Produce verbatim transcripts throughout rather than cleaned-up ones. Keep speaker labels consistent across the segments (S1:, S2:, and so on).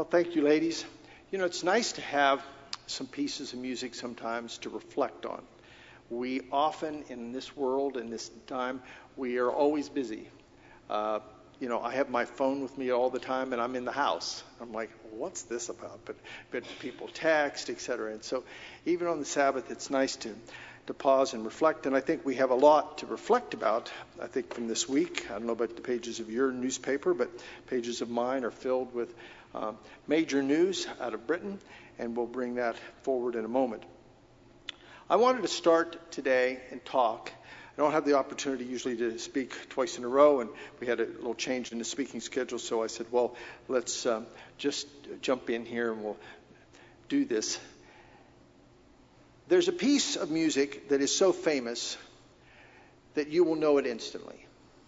S1: Well, thank you, ladies. You know, it's nice to have some pieces of music sometimes to reflect on. We often, in this world, in this time, we are always busy. Uh, you know, I have my phone with me all the time, and I'm in the house. I'm like, what's this about? But, but people text, et cetera. And so even on the Sabbath, it's nice to, to pause and reflect. And I think we have a lot to reflect about, I think, from this week. I don't know about the pages of your newspaper, but pages of mine are filled with um, major news out of Britain, and we'll bring that forward in a moment. I wanted to start today and talk. I don't have the opportunity usually to speak twice in a row, and we had a little change in the speaking schedule, so I said, well, let's um, just jump in here and we'll do this. There's a piece of music that is so famous that you will know it instantly.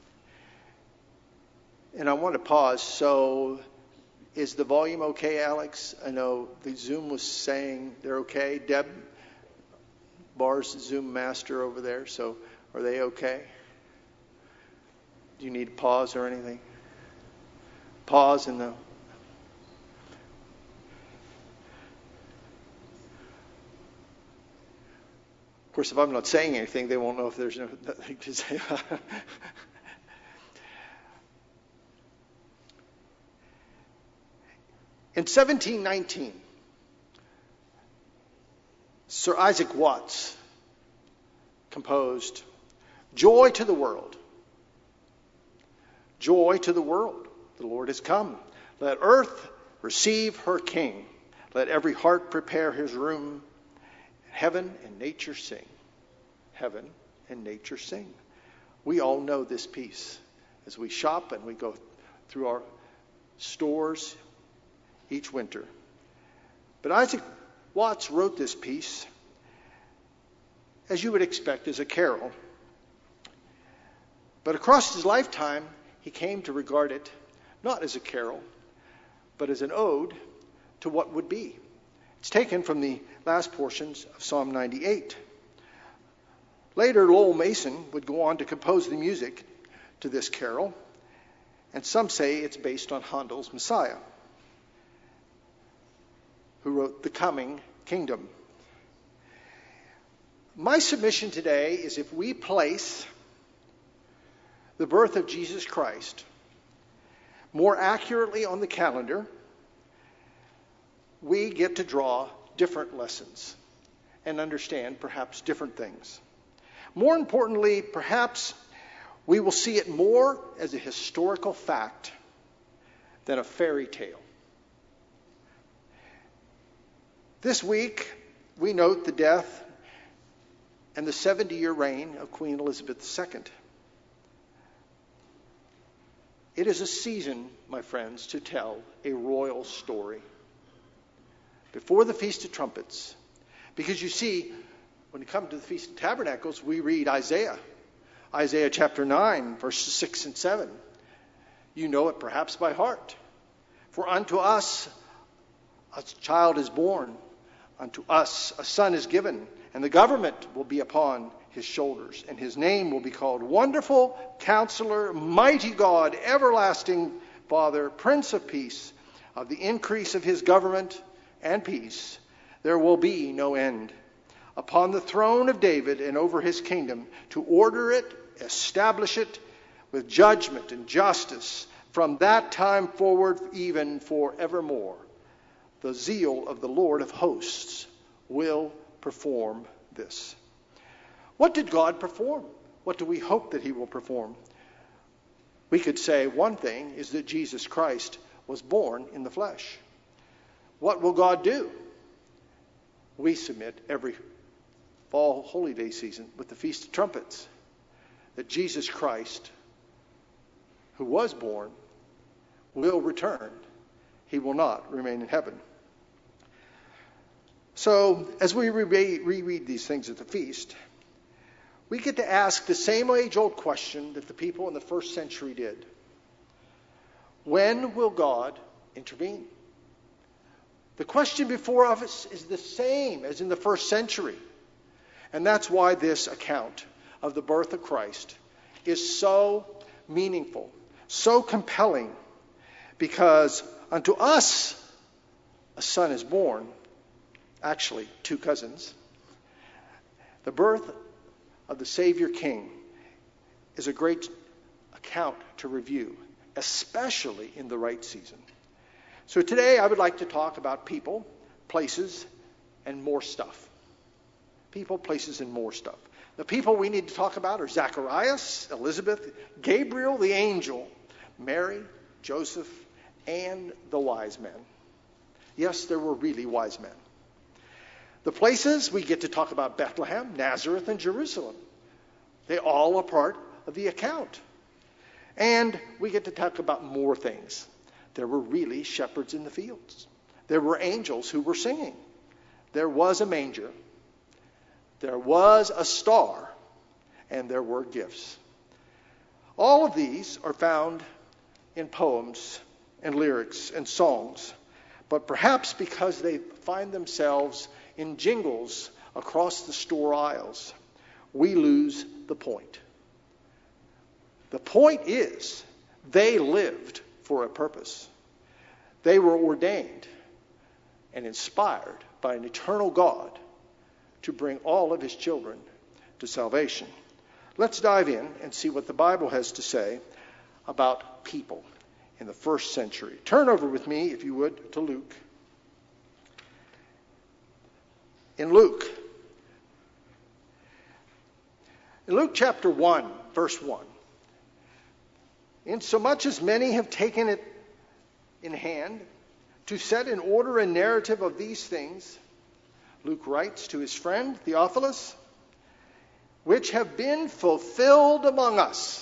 S1: And I want to pause. So is the volume okay, Alex? I know the Zoom was saying they're okay. Deb, Bar's Zoom master over there, so are they okay? Do you need a pause or anything? Pause and the... Of course, if I'm not saying anything, they won't know if there's nothing to say. In seventeen nineteen, Sir Isaac Watts composed Joy to the World. Joy to the world. The Lord has come. Let earth receive her King. Let every heart prepare his room. Heaven and nature sing. Heaven and nature sing. We all know this piece as we shop and we go through our stores each winter. But Isaac Watts wrote this piece, as you would expect, as a carol. But across his lifetime, he came to regard it not as a carol, but as an ode to what would be. It's taken from the last portions of Psalm ninety-eight. Later, Lowell Mason would go on to compose the music to this carol, and some say it's based on Handel's Messiah, who wrote The Coming Kingdom. My submission today is if we place the birth of Jesus Christ more accurately on the calendar, we get to draw different lessons and understand perhaps different things. More importantly, perhaps we will see it more as a historical fact than a fairy tale. This week, we note the death and the seventy-year reign of Queen Elizabeth the Second. It is a season, my friends, to tell a royal story before the Feast of Trumpets. Because you see, when you come to the Feast of Tabernacles, we read Isaiah. Isaiah chapter nine, verses six and seven. You know it perhaps by heart. For unto us a child is born, unto us a son is given, and the government will be upon his shoulders, and his name will be called Wonderful Counselor, Mighty God, Everlasting Father, Prince of Peace. Of the increase of his government and peace there will be no end. Upon the throne of David and over his kingdom, to order it, establish it with judgment and justice from that time forward, even forevermore. The zeal of the Lord of hosts will perform this. What did God perform? What do we hope that he will perform? We could say one thing is that Jesus Christ was born in the flesh. What will God do? We submit every fall holy day season with the Feast of Trumpets that Jesus Christ, who was born, will return. He will not remain in heaven. So, as we re- reread these things at the feast, we get to ask the same age-old question that the people in the first century did. When will God intervene? The question before us is the same as in the first century. And that's why this account of the birth of Christ is so meaningful, so compelling, because unto us a son is born, actually two cousins, the birth of the Savior King is a great account to review, especially in the right season. So today I would like to talk about people, places, and more stuff. People, places, and more stuff. The people we need to talk about are Zacharias, Elizabeth, Gabriel the angel, Mary, Joseph, and the wise men. Yes, there were really wise men. The places, we get to talk about Bethlehem, Nazareth, and Jerusalem. They all are part of the account. And we get to talk about more things. There were really shepherds in the fields. There were angels who were singing. There was a manger. There was a star. And there were gifts. All of these are found in poems and lyrics and songs. But perhaps because they find themselves in jingles across the store aisles, we lose the point. The point is, they lived for a purpose. They were ordained and inspired by an eternal God to bring all of his children to salvation. Let's dive in and see what the Bible has to say about people in the first century. Turn over with me, if you would, to Luke. In Luke, in Luke chapter one, verse one, insomuch as many have taken it in hand to set in order a narrative of these things, Luke writes to his friend Theophilus, which have been fulfilled among us.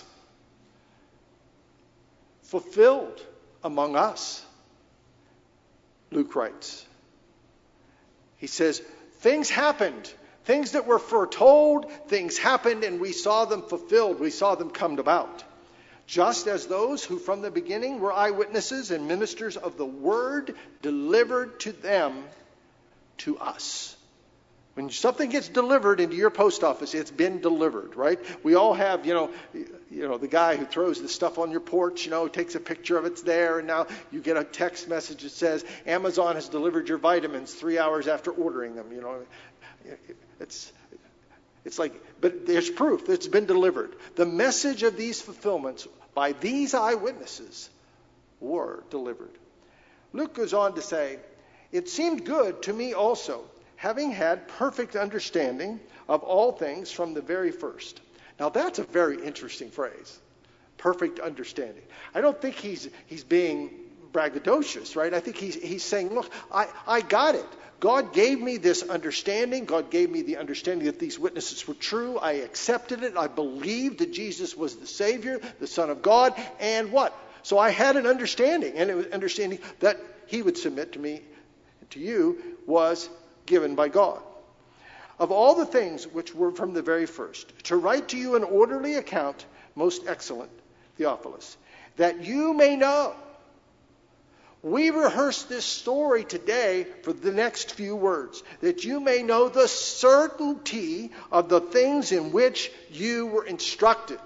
S1: Fulfilled among us, Luke writes. He says, things happened. Things that were foretold, things happened, and we saw them fulfilled. We saw them come about. Just as those who from the beginning were eyewitnesses and ministers of the word delivered to them, to us. When something gets delivered into your post office, it's been delivered, right? We all have, you know, you know, the guy who throws the stuff on your porch, you know, takes a picture of it's there, and now you get a text message that says, Amazon has delivered your vitamins three hours after ordering them, you know. It's it's like, but there's proof that it's been delivered. The message of these fulfillments by these eyewitnesses were delivered. Luke goes on to say, it seemed good to me also, having had perfect understanding of all things from the very first. Now that's a very interesting phrase. Perfect understanding. I don't think he's he's being braggadocious, right? I think he's he's saying, look, I, I got it. God gave me this understanding. God gave me the understanding that these witnesses were true. I accepted it. I believed that Jesus was the Savior, the Son of God, and what? So I had an understanding, and it was understanding that he would submit to me, to you, was given by God. Of all the things which were from the very first, to write to you an orderly account, most excellent Theophilus, that you may know. We rehearse this story today for the next few words, that you may know the certainty of the things in which you were instructed.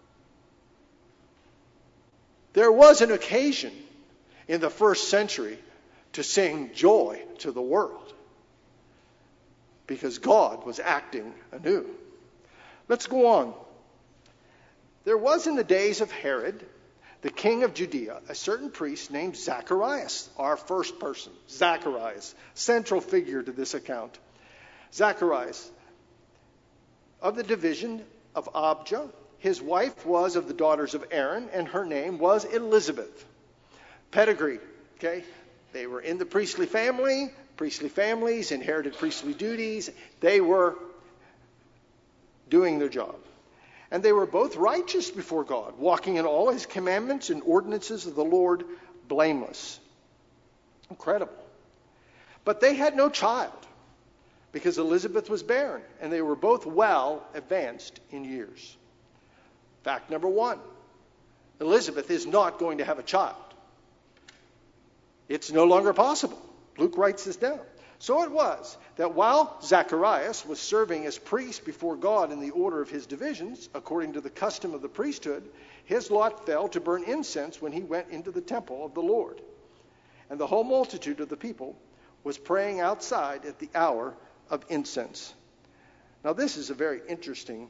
S1: There was an occasion in the first century to sing joy to the world, because God was acting anew. Let's go on. There was in the days of Herod, the king of Judea, a certain priest named Zacharias, our first person, Zacharias, central figure to this account. Zacharias, of the division of Abijah. His wife was of the daughters of Aaron, and her name was Elizabeth. Pedigree, okay? They were in the priestly family. Priestly families inherited priestly duties. They were doing their job. And they were both righteous before God, walking in all his commandments and ordinances of the Lord, blameless. Incredible. But they had no child, because Elizabeth was barren, and they were both well advanced in years. Fact number one, Elizabeth is not going to have a child. It's no longer possible. Luke writes this down. So it was that while Zacharias was serving as priest before God in the order of his divisions, according to the custom of the priesthood, his lot fell to burn incense when he went into the temple of the Lord. And the whole multitude of the people was praying outside at the hour of incense. Now, this is a very interesting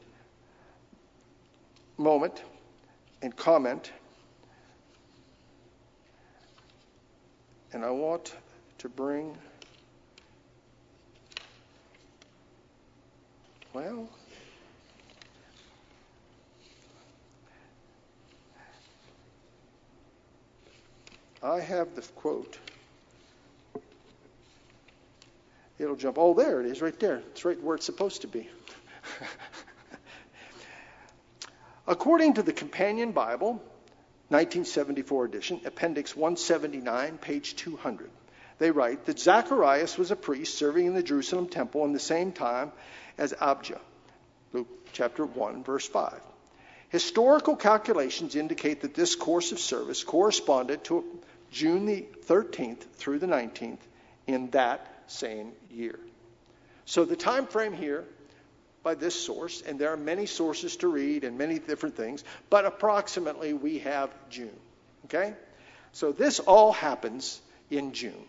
S1: moment and comment. And I want to bring, well, I have the quote. It'll jump. Oh, there it is, right there. It's right where it's supposed to be. According to the Companion Bible, nineteen seventy-four edition, Appendix one seventy-nine, page two hundred, they write that Zacharias was a priest serving in the Jerusalem temple in the same time as Abijah. Luke chapter one, verse five. Historical calculations indicate that this course of service corresponded to June the thirteenth through the nineteenth in that same year. So the time frame here by this source, and there are many sources to read and many different things, but approximately we have June. Okay? So this all happens in June.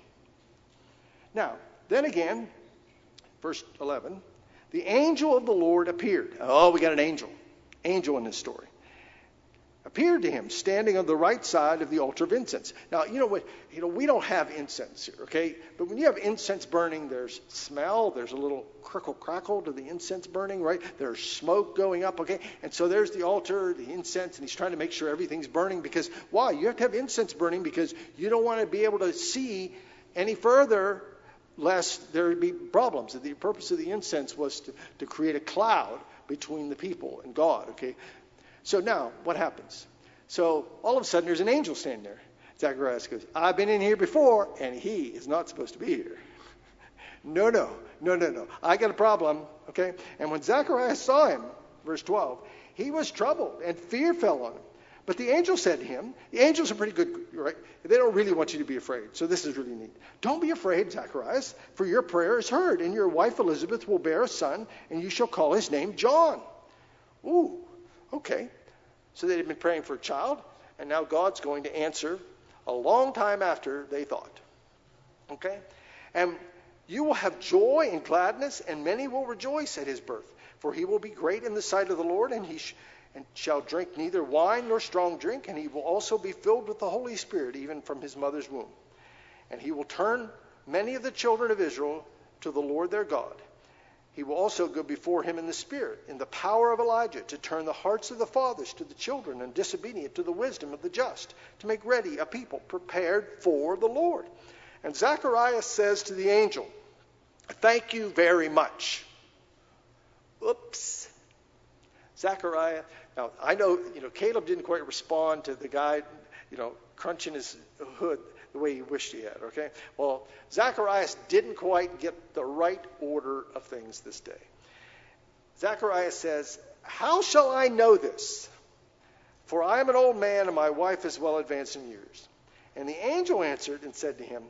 S1: Now, then again, verse eleven, the angel of the Lord appeared. Oh, we got an angel. Angel in this story. Appeared to him, standing on the right side of the altar of incense. Now, you know what? You know, we don't have incense here, okay? But when you have incense burning, there's smell, there's a little crickle crackle to the incense burning, right? There's smoke going up, okay? And so there's the altar, the incense, and he's trying to make sure everything's burning because why? You have to have incense burning because you don't want to be able to see any further lest there be problems. The purpose of the incense was to, to create a cloud between the people and God, okay? So now, what happens? So all of a sudden, there's an angel standing there. Zacharias goes, I've been in here before, and he is not supposed to be here. no, no, no, no, no. I got a problem, okay? And when Zacharias saw him, verse twelve, he was troubled, and fear fell on him. But the angel said to him, the angels are pretty good, right? They don't really want you to be afraid, so this is really neat. Don't be afraid, Zacharias, for your prayer is heard, and your wife Elizabeth will bear a son, and you shall call his name John. Ooh, okay. So they had been praying for a child, and now God's going to answer a long time after they thought. Okay? And you will have joy and gladness, and many will rejoice at his birth. For he will be great in the sight of the Lord, and he sh- and shall drink neither wine nor strong drink, and he will also be filled with the Holy Spirit, even from his mother's womb. And he will turn many of the children of Israel to the Lord their God. He will also go before him in the Spirit, in the power of Elijah, to turn the hearts of the fathers to the children, and disobedient to the wisdom of the just, to make ready a people prepared for the Lord. And Zacharias says to the angel, thank you very much. Oops. Zachariah, now I know, you know, Caleb didn't quite respond to the guy, you know, crunching his hood the way he wished he had, okay? Well, Zacharias didn't quite get the right order of things this day. Zacharias says, how shall I know this? For I am an old man, and my wife is well advanced in years. And the angel answered and said to him,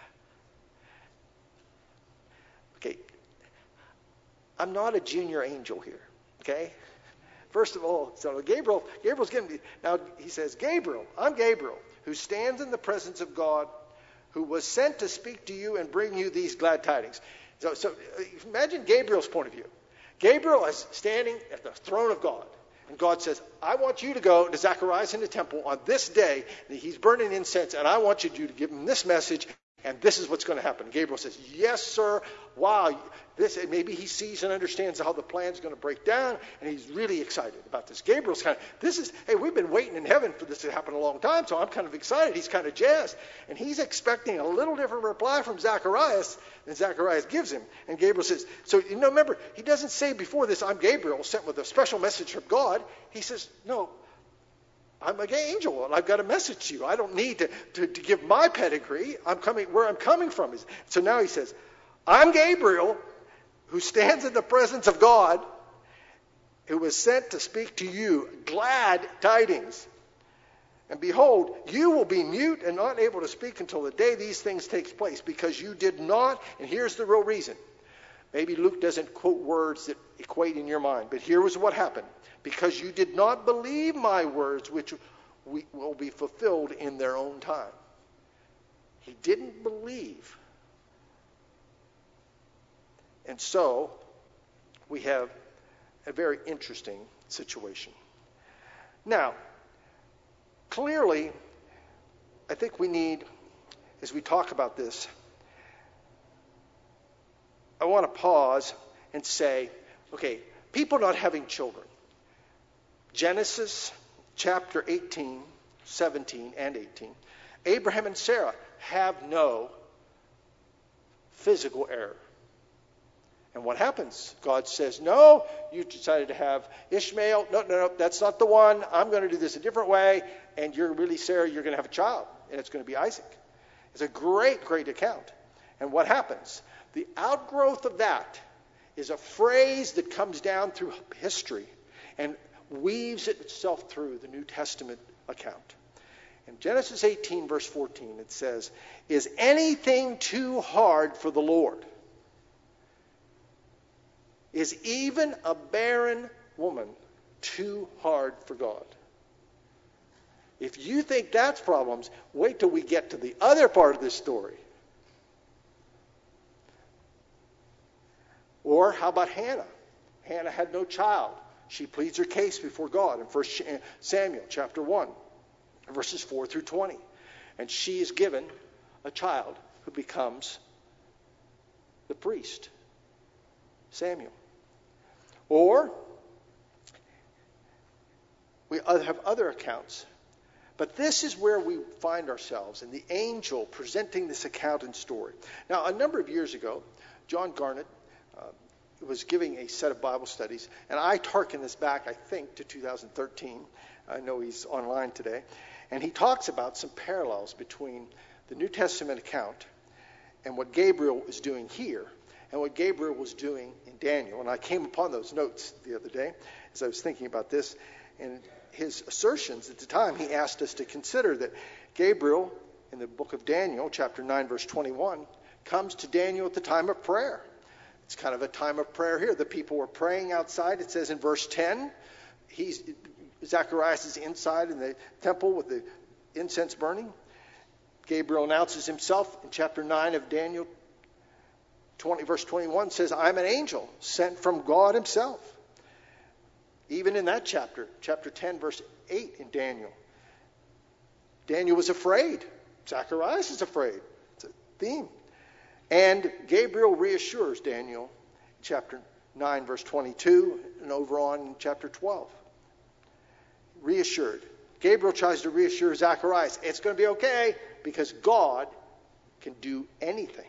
S1: okay, I'm not a junior angel here, okay? First of all, so Gabriel, Gabriel's getting, now he says, Gabriel, I'm Gabriel, who stands in the presence of God, who was sent to speak to you and bring you these glad tidings. So, so imagine Gabriel's point of view. Gabriel is standing at the throne of God. And God says, I want you to go to Zacharias in the temple on this day. He's burning incense, and I want you to give him this message, and this is what's going to happen. Gabriel says, yes, sir. Wow. This, maybe he sees and understands how the plan's going to break down, and he's really excited about this. Gabriel's kind of, this is, hey, we've been waiting in heaven for this to happen a long time, so I'm kind of excited. He's kind of jazzed. And he's expecting a little different reply from Zacharias than Zacharias gives him. And Gabriel says, so, you know, remember, he doesn't say before this, I'm Gabriel, sent with a special message from God. He says, no, I'm an angel, and I've got a message to you. I don't need to, to, to give my pedigree. I'm coming where I'm coming from. Is So now he says, I'm Gabriel, who stands in the presence of God, who was sent to speak to you glad tidings. And behold, you will be mute and not able to speak until the day these things take place, because you did not, and here's the real reason. Maybe Luke doesn't quote words that equate in your mind, but here was what happened. Because you did not believe my words, which will be fulfilled in their own time. He didn't believe And so we have a very interesting situation. Now, clearly, I think we need, as we talk about this, I want to pause and say, okay, people not having children. Genesis chapter eighteen, seventeen, and eighteen. Abraham and Sarah have no physical error. And what happens? God says, no, you decided to have Ishmael. No, no, no, that's not the one. I'm going to do this a different way. And you're really, Sarah, you're going to have a child. And it's going to be Isaac. It's a great, great account. And what happens? The outgrowth of that is a phrase that comes down through history and weaves itself through the New Testament account. In Genesis eighteen, verse fourteen, it says, is anything too hard for the Lord? Is even a barren woman too hard for God? If you think that's problems, wait till we get to the other part of this story. Or how about Hannah? Hannah had no child. She pleads her case before God in First Samuel chapter one, verses four through twenty. And she is given a child who becomes the priest, Samuel. Or we have other accounts. But this is where we find ourselves in the angel presenting this account and story. Now, a number of years ago, John Garnett uh, was giving a set of Bible studies, and I tarken this back, I think, to two thousand thirteen. I know he's online today. And he talks about some parallels between the New Testament account and what Gabriel is doing here and what Gabriel was doing in Daniel. And I came upon those notes the other day as I was thinking about this. And his assertions at the time, he asked us to consider that Gabriel, in the book of Daniel, chapter nine, verse twenty-one, comes to Daniel at the time of prayer. It's kind of a time of prayer here. The people were praying outside. It says in verse ten, he's, Zacharias is inside in the temple with the incense burning. Gabriel announces himself in chapter nine of Daniel, twenty, verse twenty-one, says, I'm an angel sent from God himself. Even in that chapter, chapter ten, verse eight in Daniel, Daniel was afraid. Zacharias is afraid. It's a theme. And Gabriel reassures Daniel, chapter nine, verse twenty-two, and over on in chapter twelve. Reassured. Gabriel tries to reassure Zacharias. It's going to be okay because God can do anything.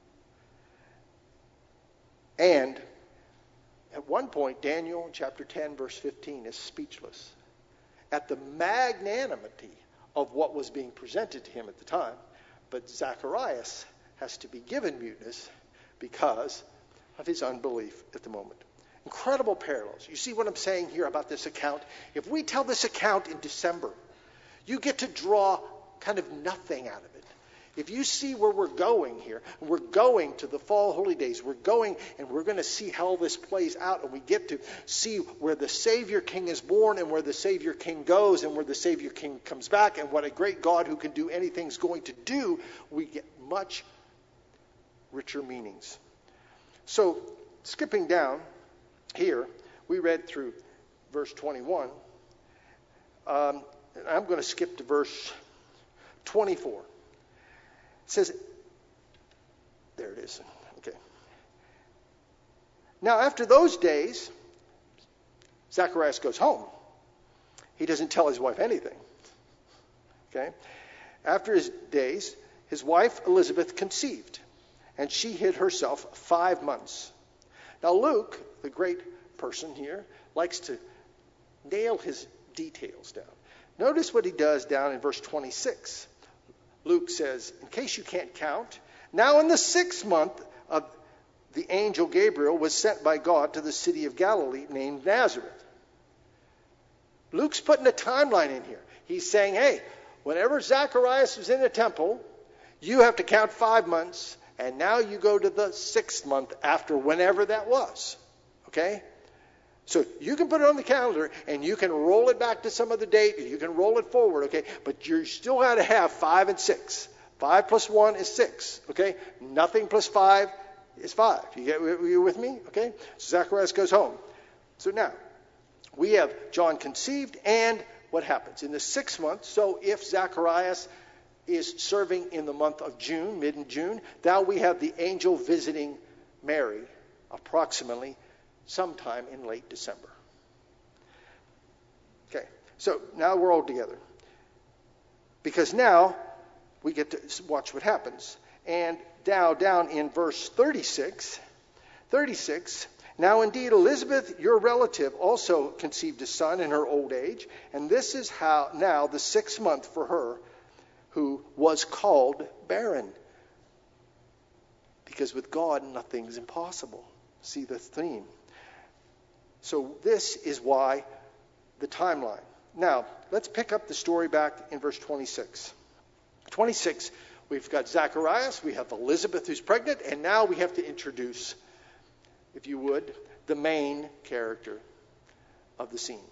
S1: And at one point, Daniel, chapter ten, verse fifteen, is speechless at the magnanimity of what was being presented to him at the time. But Zacharias has to be given muteness because of his unbelief at the moment. Incredible parallels. You see what I'm saying here about this account? If we tell this account in December, you get to draw kind of nothing out of it. If you see where we're going here, and we're going to the fall holy days, we're going and we're going to see how this plays out, and we get to see where the Savior King is born and where the Savior King goes and where the Savior King comes back and what a great God who can do anything is going to do, we get much richer meanings. So, skipping down here, we read through verse twenty-one. Um, and I'm going to skip to verse twenty-four. It says, there it is. Okay. Now, after those days, Zacharias goes home. He doesn't tell his wife anything. Okay. After his days, his wife Elizabeth conceived, and she hid herself five months. Now, Luke, the great person here, likes to nail his details down. Notice what he does down in verse twenty-six. Luke says, in case you can't count, now in the sixth month of the angel Gabriel was sent by God to the city of Galilee named Nazareth. Luke's putting a timeline in here. He's saying, hey, whenever Zacharias was in the temple, you have to count five months, and now you go to the sixth month after whenever that was. Okay? So you can put it on the calendar, and you can roll it back to some other date, and you can roll it forward, okay? But you still got to have five and six. Five plus one is six, okay? Nothing plus five is five. You get you with me? Okay? So Zacharias goes home. So now, we have John conceived, and what happens? In the sixth month, so if Zacharias is serving in the month of June, mid-June, now we have the angel visiting Mary approximately sometime in late December. Okay, so now we're all together. Because now we get to watch what happens. And now down in verse thirty-six, thirty-six, now indeed Elizabeth, your relative, also conceived a son in her old age, and this is how now the sixth month for her, who was called barren. Because with God, nothing's impossible. See the theme. So this is why the timeline. Now, let's pick up the story back in verse twenty-six. twenty-six, we've got Zacharias, we have Elizabeth who's pregnant, and now we have to introduce, if you would, the main character of the scene.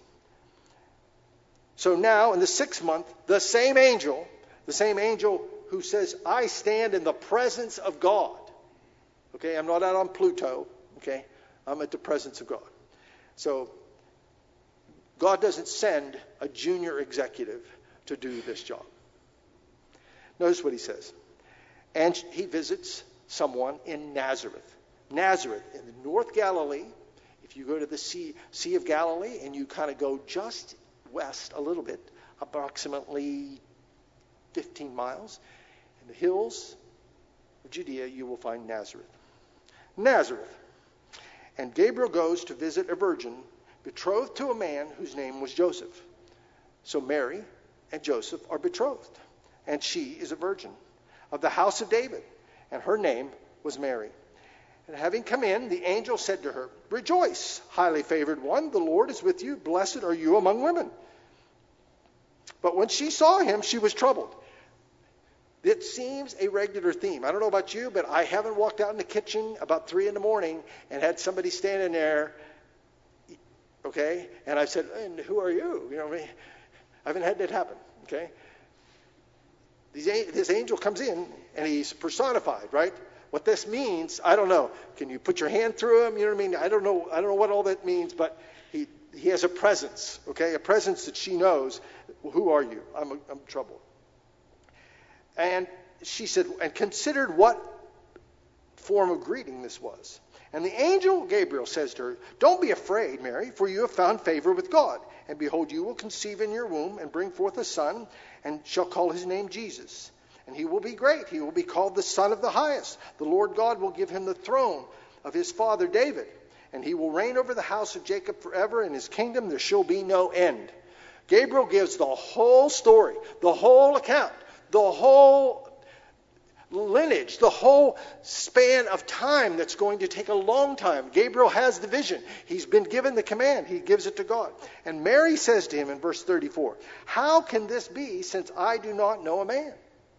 S1: So now, in the sixth month, the same angel, the same angel who says, I stand in the presence of God. Okay, I'm not out on Pluto. Okay, I'm at the presence of God. So, God doesn't send a junior executive to do this job. Notice what he says. And he visits someone in Nazareth. Nazareth, in the North Galilee. If you go to the Sea, sea of Galilee and you kind of go just west a little bit, approximately fifteen miles, in the hills of Judea, you will find Nazareth. Nazareth. And Gabriel goes to visit a virgin betrothed to a man whose name was Joseph. So Mary and Joseph are betrothed, and she is a virgin of the house of David, and her name was Mary. And having come in, the angel said to her, Rejoice, highly favored one, the Lord is with you. Blessed are you among women. But when she saw him, she was troubled. It seems a regular theme. I don't know about you, but I haven't walked out in the kitchen about three in the morning and had somebody standing there, okay? And I said, and who are you? You know what I mean? I haven't had that happen, okay? This angel comes in, and he's personified, right? What this means, I don't know. Can you put your hand through him? You know what I mean? I don't know. I don't know what all that means, but he he has a presence, okay? A presence that she knows. Who are you? I'm I'm troubled. And she said, and considered what form of greeting this was. And the angel Gabriel says to her, Don't be afraid, Mary, for you have found favor with God. And behold, you will conceive in your womb and bring forth a son, and shall call his name Jesus. And he will be great. He will be called the Son of the Highest. The Lord God will give him the throne of his father David. And he will reign over the house of Jacob forever. In his kingdom there shall be no end. Gabriel gives the whole story, the whole account, the whole lineage, the whole span of time that's going to take a long time. Gabriel has the vision. He's been given the command. He gives it to God. And Mary says to him in verse thirty-four, How can this be, since I do not know a man?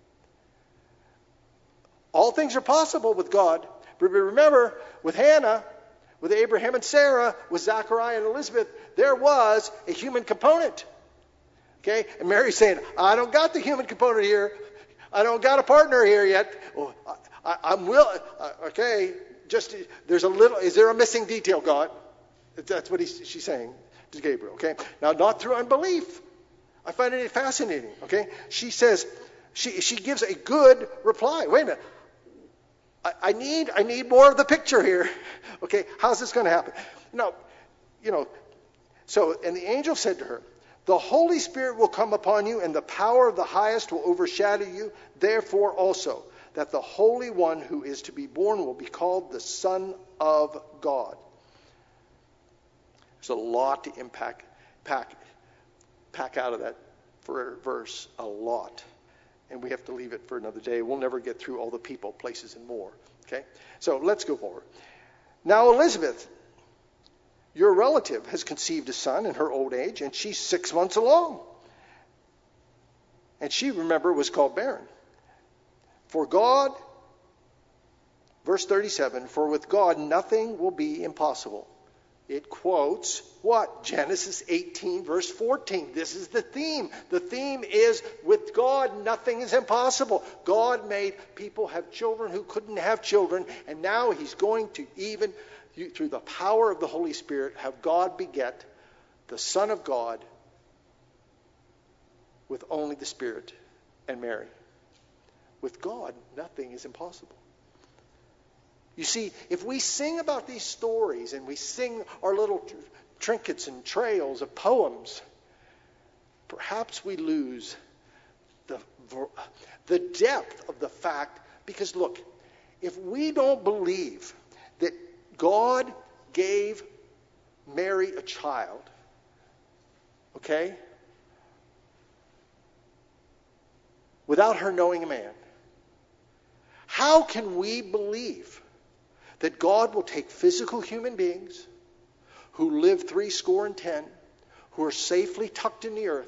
S1: All things are possible with God. But remember, with Hannah, with Abraham and Sarah, with Zachariah and Elizabeth, there was a human component. Okay? And Mary's saying, I don't got the human component here. I don't got a partner here yet. Well, I, I'm will. Uh, okay, just there's a little. Is there a missing detail, God? That's what he's, she's saying to Gabriel. Okay, now not through unbelief. I find it fascinating. Okay, she says she she gives a good reply. Wait a minute. I, I need I need more of the picture here. Okay, how's this going to happen? No, you know. So and the angel said to her, The Holy Spirit will come upon you, and the power of the highest will overshadow you. Therefore also, that the Holy One who is to be born will be called the Son of God. There's a lot to impact, pack, pack out of that verse, a lot. And we have to leave it for another day. We'll never get through all the people, places, and more. Okay? So let's go forward. Now Elizabeth, your relative, has conceived a son in her old age, and she's six months along. And she, remember, was called barren. For God, verse thirty-seven, for with God nothing will be impossible. it quotes what? Genesis eighteen, verse fourteen. This is the theme. The theme is, with God, nothing is impossible. God made people have children who couldn't have children, and now he's going to even, through the power of the Holy Spirit, have God beget the Son of God with only the Spirit and Mary. With God, nothing is impossible. You see, if we sing about these stories and we sing our little trinkets and trails of poems, perhaps we lose the, the depth of the fact. Because look, if we don't believe that God gave Mary a child, okay, without her knowing a man, how can we believe that God will take physical human beings who live three score and ten, who are safely tucked in the earth?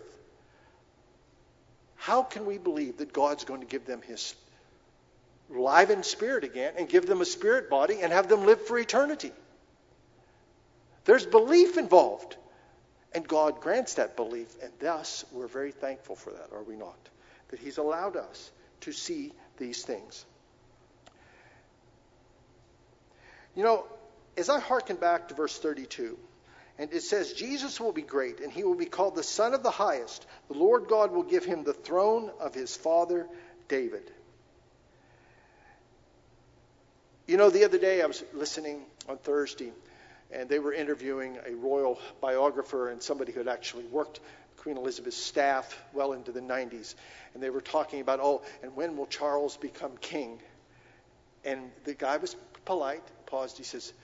S1: How can we believe that God's going to give them his live-in spirit again and give them a spirit body and have them live for eternity? There's belief involved. And God grants that belief, and thus we're very thankful for that, are we not? That he's allowed us to see these things. You know, as I hearken back to verse thirty-two, and it says, Jesus will be great, and he will be called the Son of the Highest. The Lord God will give him the throne of his father David. You know, the other day I was listening on Thursday, and they were interviewing a royal biographer and somebody who had actually worked Queen Elizabeth's staff well into the nineties. And they were talking about, oh, and when will Charles become king? And the guy was polite, paused, he says,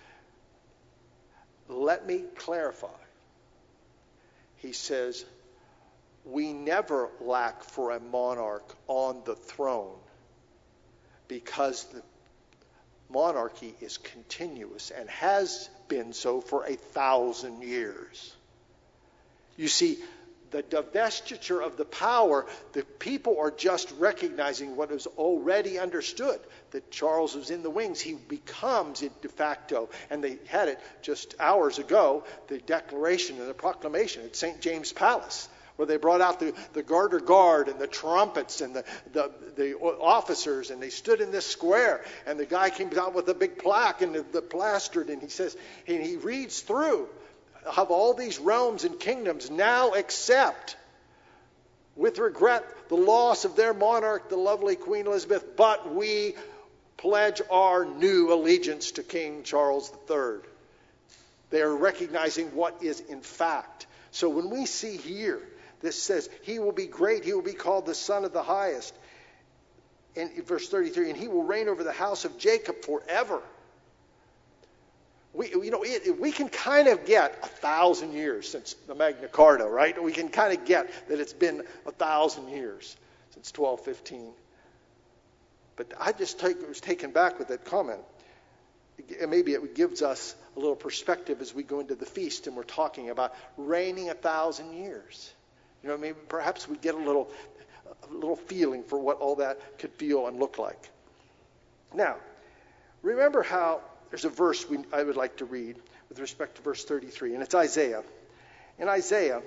S1: let me clarify. He says, we never lack for a monarch on the throne because the monarchy is continuous and has been so for a thousand years. You see, the divestiture of the power, the people are just recognizing what is already understood, that Charles was in the wings. He becomes it de facto. And they had it just hours ago, the declaration and the proclamation at Saint James Palace, where they brought out the, the Garter Guard and the trumpets and the, the, the officers, and they stood in this square, and the guy came out with a big plaque and the, the plastered, and he says, and he reads through, of all these realms and kingdoms now accept, with regret, the loss of their monarch, the lovely Queen Elizabeth, but we pledge our new allegiance to King Charles the Third. They are recognizing what is in fact. So when we see here, this says, he will be great, he will be called the Son of the Highest. In verse thirty-three, and he will reign over the house of Jacob forever. We, you know, it, we can kind of get a thousand years since the Magna Carta, right? We can kind of get that it's been a thousand years since twelve fifteen. But I just take, was taken back with that comment. Maybe it gives us a little perspective as we go into the feast and we're talking about reigning a thousand years. You know, maybe perhaps we get a little, a little feeling for what all that could feel and look like. Now, remember how there's a verse we, I would like to read with respect to verse thirty-three, and it's Isaiah. In Isaiah,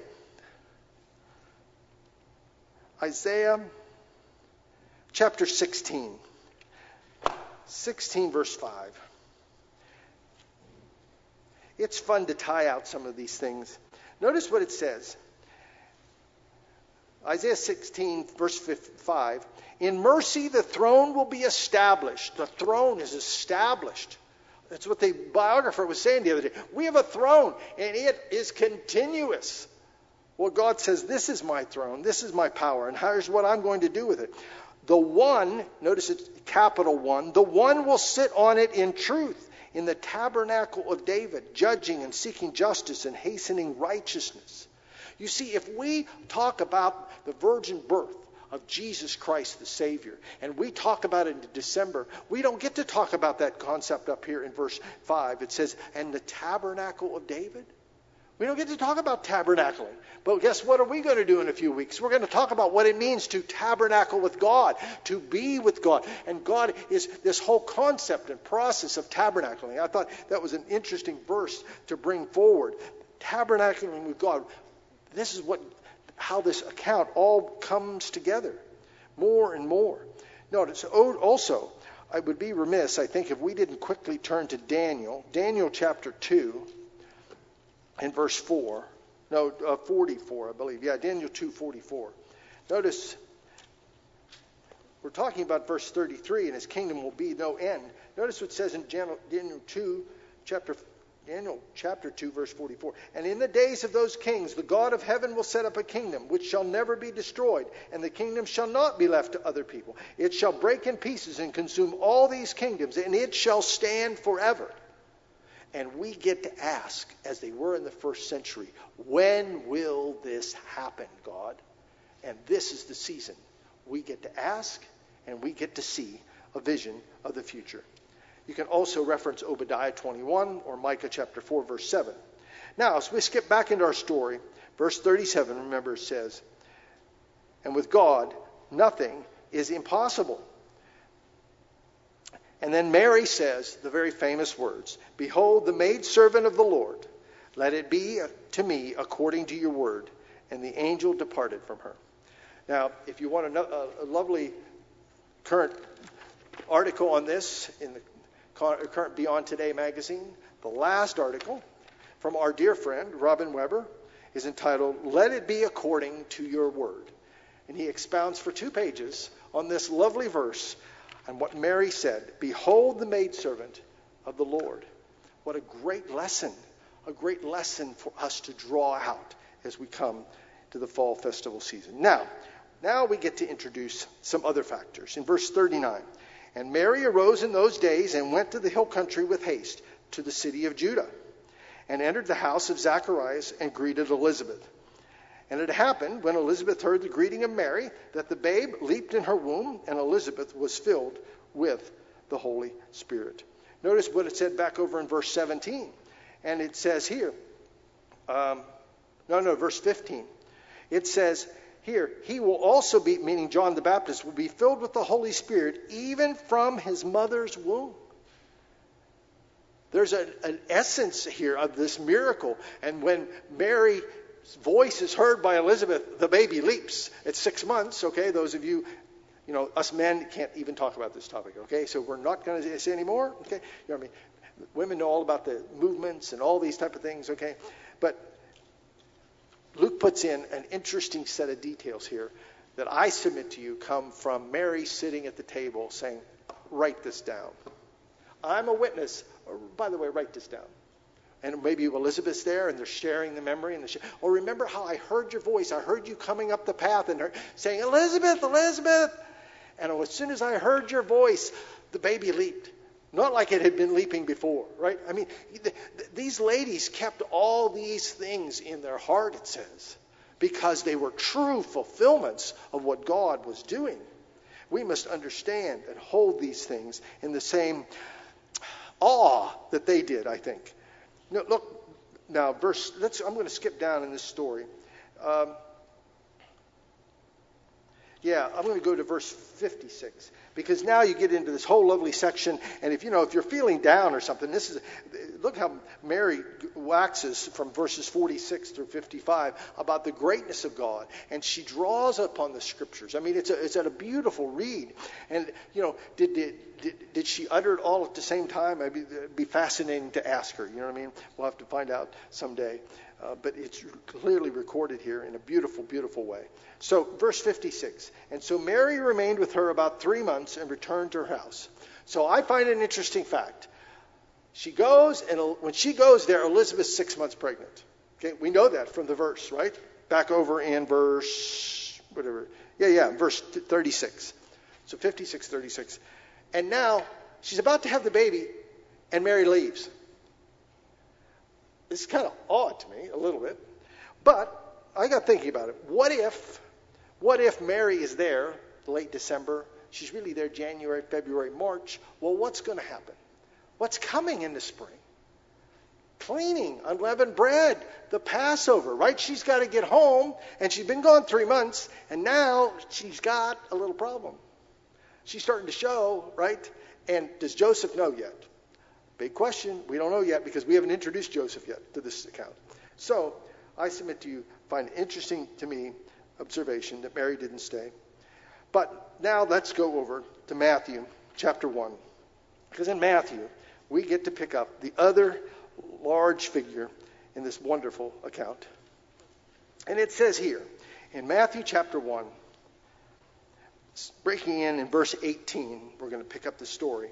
S1: Isaiah chapter sixteen, sixteen verse five. It's fun to tie out some of these things. Notice what it says. Isaiah sixteen verse five. In mercy the throne will be established. The throne is established. That's what the biographer was saying the other day. We have a throne, and it is continuous. Well, God says, this is my throne, this is my power, and here's what I'm going to do with it. The one, notice it's capital one, the one will sit on it in truth, in the tabernacle of David, judging and seeking justice and hastening righteousness. You see, if we talk about the virgin birth of Jesus Christ the Savior, and we talk about it in December, we don't get to talk about that concept up here in verse five. It says, and the tabernacle of David. We don't get to talk about tabernacling. But guess what are we going to do in a few weeks? We're going to talk about what it means to tabernacle with God, to be with God. And God is this whole concept and process of tabernacling. I thought that was an interesting verse to bring forward. Tabernacling with God. This is what how this account all comes together more and more. Notice also, I would be remiss, I think, if we didn't quickly turn to Daniel. Daniel chapter two and verse four. No, uh, forty-four, I believe. Yeah, Daniel two forty-four. Notice, we're talking about verse thirty-three, and his kingdom will be no end. Notice what it says in Daniel two, chapter Daniel chapter two, verse forty-four. And in the days of those kings, the God of heaven will set up a kingdom which shall never be destroyed, and the kingdom shall not be left to other people. It shall break in pieces and consume all these kingdoms, and it shall stand forever. And we get to ask, as they were in the first century, when will this happen, God? And this is the season. We get to ask, and we get to see a vision of the future. You can also reference Obadiah twenty-one or Micah chapter four, verse seven. Now, as we skip back into our story, verse thirty-seven, remember, it says, and with God, nothing is impossible. And then Mary says the very famous words, behold, the maidservant of the Lord, let it be to me according to your word. And the angel departed from her. Now, if you want a, a lovely current article on this in the current Beyond Today magazine, the last article from our dear friend Robin Weber is entitled, Let It Be According to Your Word. And he expounds for two pages on this lovely verse and what Mary said, behold the maidservant of the Lord. What a great lesson, a great lesson for us to draw out as we come to the fall festival season. Now, now we get to introduce some other factors. In verse thirty-nine, and Mary arose in those days and went to the hill country with haste to the city of Judah, and entered the house of Zacharias and greeted Elizabeth. And it happened, when Elizabeth heard the greeting of Mary, that the babe leaped in her womb, and Elizabeth was filled with the Holy Spirit. Notice what it said back over in verse seventeen. And it says here, um, no, no, verse fifteen. It says here, he will also be, meaning John the Baptist, will be filled with the Holy Spirit, even from his mother's womb. There's a, an essence here of this miracle. And when Mary voice is heard by Elizabeth, the baby leaps. It's six months, okay? Those of you, you know, us men can't even talk about this topic, okay? So we're not going to say anymore, okay? You know what I mean? Women know all about the movements and all these type of things, okay? But Luke puts in an interesting set of details here that I submit to you come from Mary sitting at the table saying, write this down. I'm a witness. Or, by the way, write this down. And maybe Elizabeth's there, and they're sharing the memory. And the sh- or remember how I heard your voice. I heard you coming up the path and saying, Elizabeth, Elizabeth. And as soon as I heard your voice, the baby leaped. Not like it had been leaping before, right? I mean, th- th- these ladies kept all these things in their heart, it says, because they were true fulfillments of what God was doing. We must understand and hold these things in the same awe that they did, I think. No, look, now, verse. Let's. I'm going to skip down in this story. Um, yeah, I'm going to go to verse fifty-six, because now you get into this whole lovely section. And if you know, if you're feeling down or something, this is. Look how Mary waxes from verses forty-six through fifty-five about the greatness of God, and she draws upon the scriptures. I mean, it's a it's a beautiful read. And you know, did did. Did, did she utter it all at the same time? It'd be fascinating to ask her. You know what I mean? We'll have to find out someday. Uh, but it's clearly recorded here in a beautiful, beautiful way. So, verse fifty-six. And so Mary remained with her about three months and returned to her house. So I find an interesting fact. She goes, and when she goes there, Elizabeth's six months pregnant. Okay, we know that from the verse, right? Back over in verse, whatever. Yeah, yeah, verse thirty-six. So fifty-six, thirty-six. And now she's about to have the baby, and Mary leaves. It's kind of odd to me, a little bit. But I got thinking about it. What if, what if Mary is there late December? She's really there January, February, March. Well, what's going to happen? What's coming in the spring? cleaning unleavened bread, the Passover, right? She's got to get home, and she's been gone three months, and now she's got a little problem. She's starting to show, right? And does Joseph know yet? Big question. We don't know yet because we haven't introduced Joseph yet to this account. So I submit to you, find it interesting to me observation that Mary didn't stay. But now let's go over to Matthew chapter one. Because in Matthew, we get to pick up the other large figure in this wonderful account. And it says here, in Matthew chapter one, breaking in in verse eighteen, we're going to pick up the story.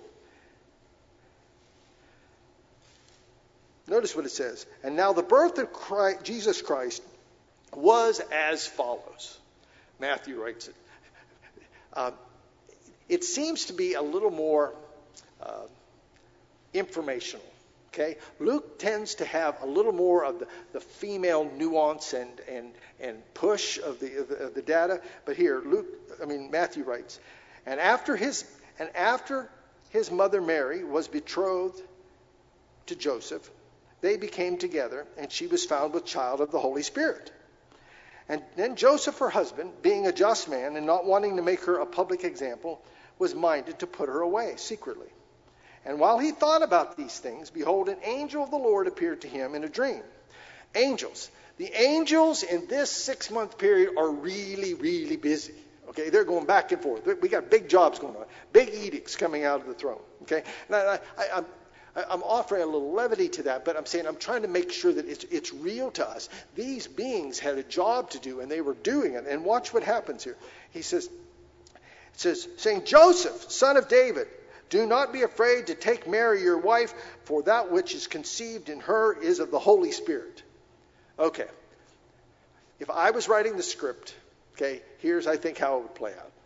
S1: Notice what it says. And now the birth of Christ, Jesus Christ was as follows. Matthew writes it. Uh, it seems to be a little more uh, informational. Okay, Luke tends to have a little more of the, the female nuance and, and, and push of the, of the of the data. But here, Luke, I mean Matthew writes, and after his and after his mother Mary was betrothed to Joseph, they became together, and she was found with child of the Holy Spirit. And then Joseph, her husband, being a just man and not wanting to make her a public example, was minded to put her away secretly. And while he thought about these things, behold, an angel of the Lord appeared to him in a dream. Angels. The angels in this six-month period are really, really busy. Okay, they're going back and forth. We got big jobs going on, big edicts coming out of the throne. Okay, and I, I, I'm, I'm offering a little levity to that, but I'm saying I'm trying to make sure that it's, it's real to us. These beings had a job to do, and they were doing it. And watch what happens here. He says, it says, saying, Joseph, son of David, do not be afraid to take Mary your wife, for that which is conceived in her is of the Holy Spirit. Okay. If I was writing the script, okay, here's, I think, how it would play out.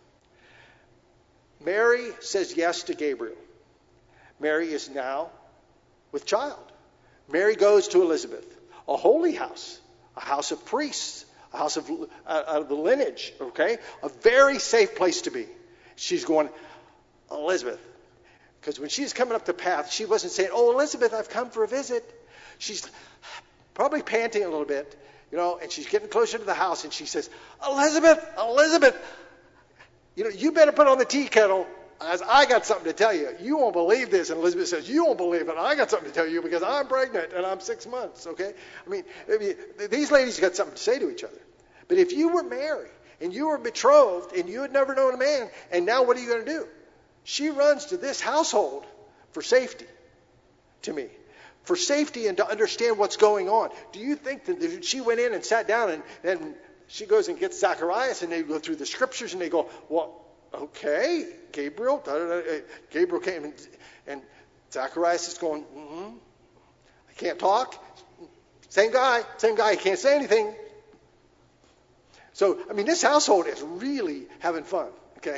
S1: Mary says yes to Gabriel. Mary is now with child. Mary goes to Elizabeth, a holy house, a house of priests, a house of, uh, of the lineage, okay? A very safe place to be. She's going, Elizabeth. Because when she's coming up the path, she wasn't saying, oh, Elizabeth, I've come for a visit. She's probably panting a little bit, you know, and she's getting closer to the house, and she says, Elizabeth, Elizabeth, you know, you better put on the tea kettle, as I got something to tell you. You won't believe this. And Elizabeth says, you won't believe it. I got something to tell you because I'm pregnant and I'm six months, okay? I mean, I mean, these ladies got something to say to each other. But if you were Mary and you were betrothed and you had never known a man, and now what are you going to do? She runs to this household for safety, to me. For safety and to understand what's going on. Do you think that she went in and sat down and then she goes and gets Zacharias and they go through the scriptures and they go, well, okay, Gabriel, da, da, da, Gabriel came and, and Zacharias is going, mm-hmm, I can't talk. Same guy, same guy, he can't say anything. So, I mean, this household is really having fun, okay?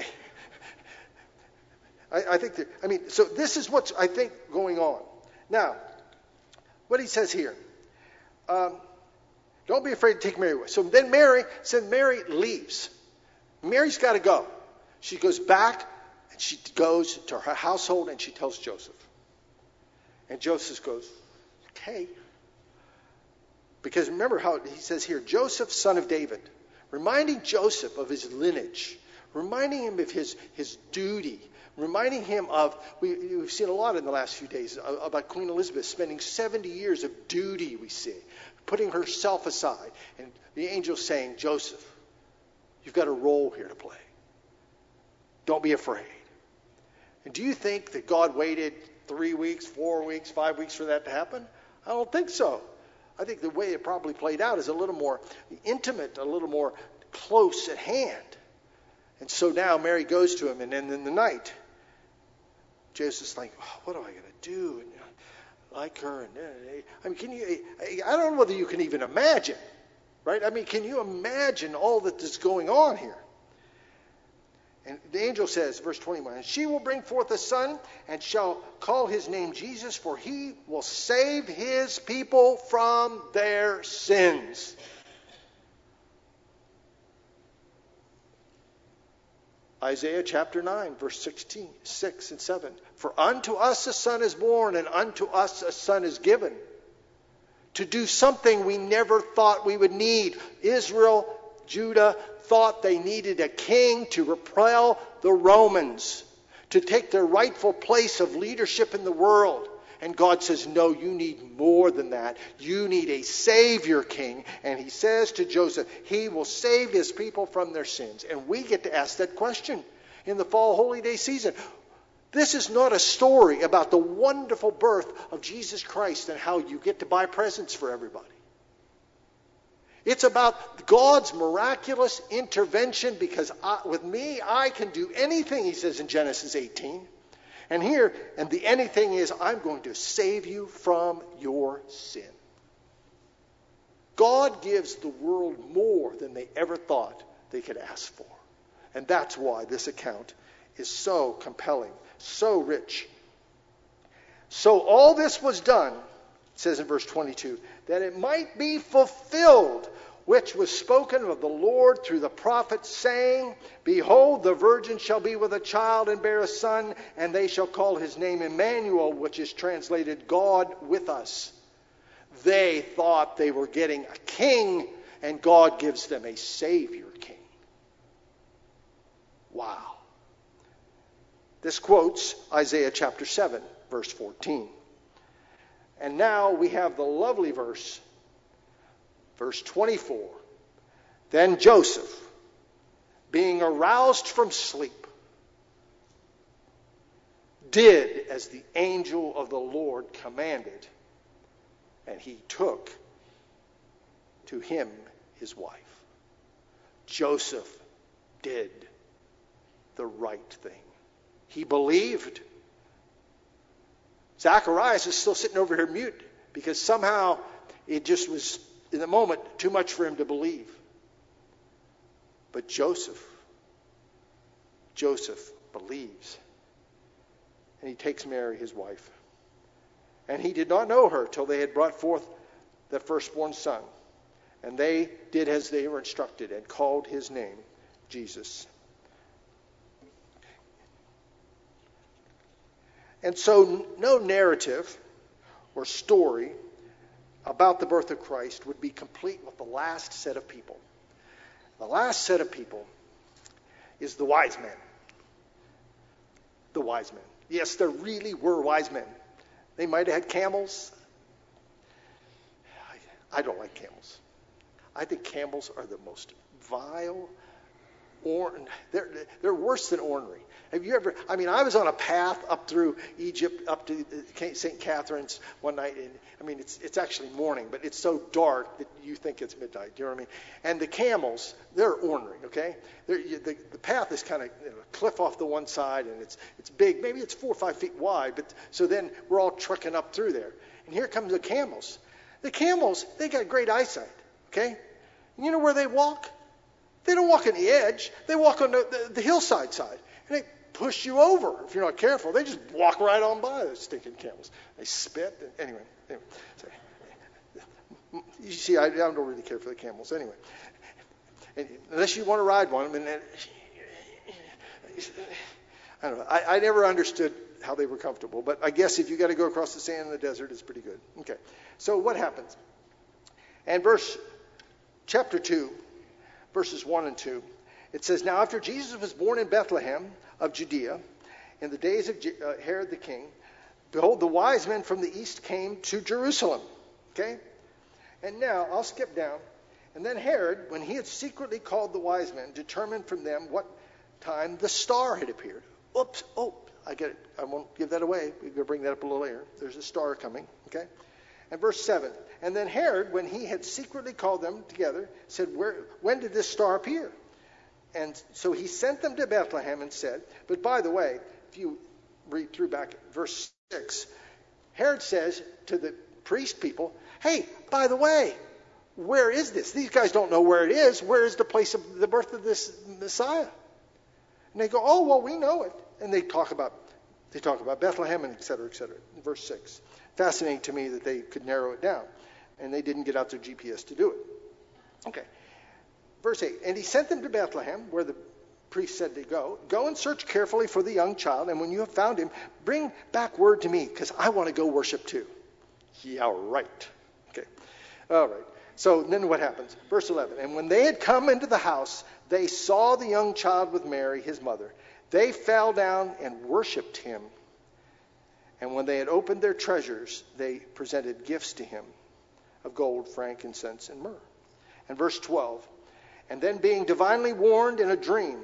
S1: I, I think that, I mean, so this is what's, I think, going on. Now, what he says here, um, don't be afraid to take Mary away. So then Mary, so Mary leaves. Mary's got to go. She goes back and she goes to her household and she tells Joseph. And Joseph goes, okay. Because remember how he says here, Joseph, son of David, reminding Joseph of his lineage, reminding him of his, his duty, reminding him of, we, we've seen a lot in the last few days about Queen Elizabeth spending seventy years of duty, we see, putting herself aside. And the angel saying, Joseph, you've got a role here to play. Don't be afraid. And do you think that God waited three weeks, four weeks, five weeks for that to happen? I don't think so. I think the way it probably played out is a little more intimate, a little more close at hand. And so now Mary goes to him, and then in the night, Joseph's like, oh, what am I going to do? And I like her. And I mean, can you? I don't know whether you can even imagine, right? I mean, can you imagine all that is going on here? And the angel says, verse twenty-one, and she will bring forth a son and shall call his name Jesus, for he will save his people from their sins. Isaiah chapter nine, verse sixteen, six and seven. For unto us a son is born, and unto us a son is given. to do something we never thought we would need. Israel, Judah, thought they needed a king to repel the Romans, to take their rightful place of leadership in the world. And God says, no, you need more than that. You need a Savior king. And he says to Joseph, he will save his people from their sins. And we get to ask that question in the fall holy day season. This is not a story about the wonderful birth of Jesus Christ and how you get to buy presents for everybody. It's about God's miraculous intervention, because I, with me, I can do anything, he says in Genesis eighteen. And here, and the anything is, I'm going to save you from your sin. God gives the world more than they ever thought they could ask for. And that's why this account is so compelling, so rich. So all this was done, it says in verse twenty-two, that it might be fulfilled, which was spoken of the Lord through the prophet, saying, behold, the virgin shall be with a child and bear a son, and they shall call his name Emmanuel, which is translated God with us. They thought they were getting a king, and God gives them a Savior king. Wow. This quotes Isaiah chapter seven, verse fourteen. And now we have the lovely verse, verse twenty-four. Then Joseph, being aroused from sleep, did as the angel of the Lord commanded, and he took to him his wife. Joseph did the right thing. He believed. Zacharias is still sitting over here mute because somehow it just was, in the moment, too much for him to believe. But Joseph, Joseph believes. And he takes Mary, his wife. And he did not know her till they had brought forth the firstborn son. And they did as they were instructed and called his name Jesus. And so no narrative or story about the birth of Christ would be complete with the last set of people. The last set of people is the wise men. The wise men. Yes, there really were wise men. They might have had camels. I, I don't like camels. I think camels are the most vile, or they're, they're worse than ornery. Have you ever, I mean, I was on a path up through Egypt, up to Saint Catherine's one night. And, I mean, it's it's actually morning, but it's so dark that you think it's midnight. Do you know what I mean? And the camels, they're ornery, okay? They're, the, the path is kind of, you know, a cliff off the one side, and it's it's big. Maybe it's four or five feet wide, but so then we're all trekking up through there. And here comes the camels. The camels, they got great eyesight, okay? And you know where they walk? They don't walk on the edge. They walk on the, the, the hillside side. And they push you over if you're not careful. They just walk right on by those stinking camels. They spit. And anyway, anyway so, you see, I, I don't really care for the camels anyway. And unless you want to ride one. I mean, I don't know. I, I never understood how they were comfortable. But I guess if you got to go across the sand in the desert, it's pretty good. Okay. So what happens? And verse, chapter two, verses one and two. It says, now after Jesus was born in Bethlehem of Judea, in the days of Herod the king, behold, the wise men from the east came to Jerusalem. Okay? And now, I'll skip down. And then Herod, when he had secretly called the wise men, determined from them what time the star had appeared. Oops, oh, I get it. I won't give that away. We're going to bring that up a little later. There's a star coming. Okay? And verse seven. And then Herod, when he had secretly called them together, said, Where, when did this star appear? And so he sent them to Bethlehem and said, but by the way, if you read through back at verse six, Herod says to the priest people, hey, by the way, where is this? These guys don't know where it is. Where is the place of the birth of this Messiah? And they go, oh, well, we know it. And they talk about they talk about Bethlehem and et cetera, et cetera. In verse six. Fascinating to me that they could narrow it down. And they didn't get out their G P S to do it. Okay. Verse eight, and he sent them to Bethlehem, where the priest said to go. Go and search carefully for the young child, and when you have found him, bring back word to me, because I want to go worship too. Yeah, right. Okay. All right. So then what happens? Verse eleven. And when they had come into the house, they saw the young child with Mary, his mother. They fell down and worshipped him. And when they had opened their treasures, they presented gifts to him of gold, frankincense, and myrrh. And verse twelve. And then being divinely warned in a dream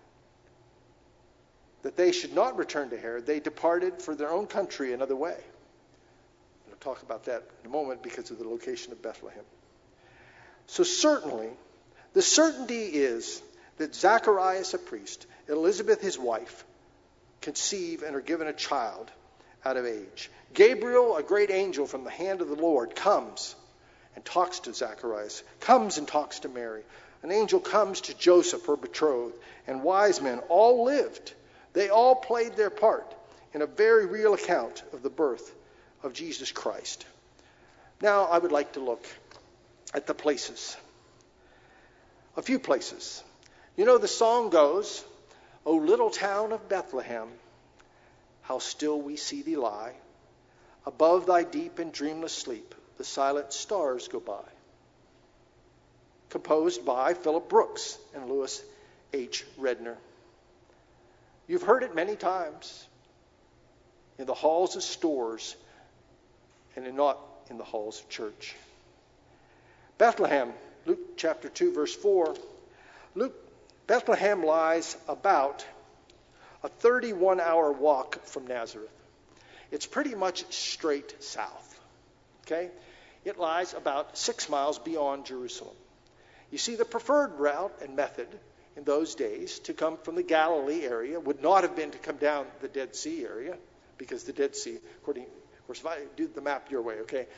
S1: that they should not return to Herod, they departed for their own country another way. We'll talk about that in a moment because of the location of Bethlehem. So certainly, the certainty is that Zacharias, a priest, Elizabeth, his wife, conceive and are given a child out of age. Gabriel, a great angel from the hand of the Lord, comes and talks to Zacharias, comes and talks to Mary. An angel comes to Joseph, her betrothed, and wise men all lived. They all played their part in a very real account of the birth of Jesus Christ. Now I would like to look at the places. A few places. You know, the song goes, O little town of Bethlehem, how still we see thee lie. Above thy deep and dreamless sleep, the silent stars go by. Composed by Philip Brooks and Louis H. Redner. You've heard it many times in the halls of stores and in not in the halls of church. Bethlehem, Luke chapter two, verse four. Luke, Bethlehem lies about a thirty-one hour walk from Nazareth. It's pretty much straight south. Okay? It lies about six miles beyond Jerusalem. You see, the preferred route and method in those days to come from the Galilee area would not have been to come down the Dead Sea area, because the Dead Sea, according, of course, if I do the map your way, okay,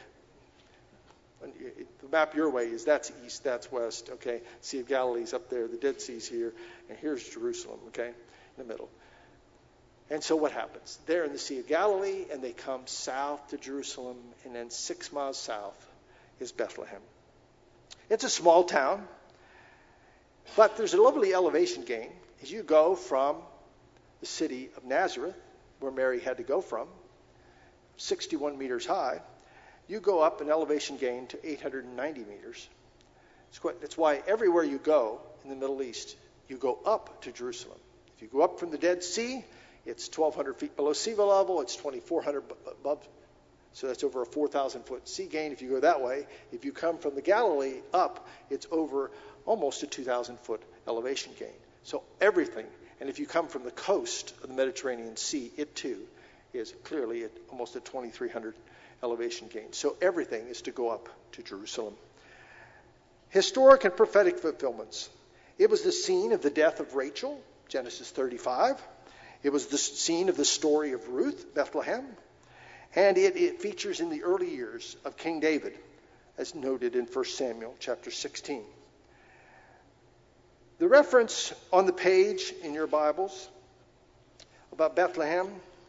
S1: the map your way is that's east, that's west, okay, Sea of Galilee's up there, the Dead Sea's here, and here's Jerusalem, okay, in the middle. And so what happens? They're in the Sea of Galilee, and they come south to Jerusalem, and then six miles south is Bethlehem. It's a small town, but there's a lovely elevation gain as you go from the city of Nazareth, where Mary had to go from, sixty-one meters high. You go up an elevation gain to eight hundred ninety meters. It's quite, that's why everywhere you go in the Middle East, you go up to Jerusalem. If you go up from the Dead Sea, it's twelve hundred feet below sea level. It's twenty-four hundred above. So that's over a four thousand foot sea gain if you go that way. If you come from the Galilee up, it's over almost a two thousand foot elevation gain. So everything, and if you come from the coast of the Mediterranean Sea, it too is clearly at almost a twenty-three hundred elevation gain. So everything is to go up to Jerusalem. Historic and prophetic fulfillments. It was the scene of the death of Rachel, Genesis thirty-five. It was the scene of the story of Ruth, Bethlehem. And it, it features in the early years of King David, as noted in First Samuel chapter sixteen. The reference on the page in your Bibles about Bethlehem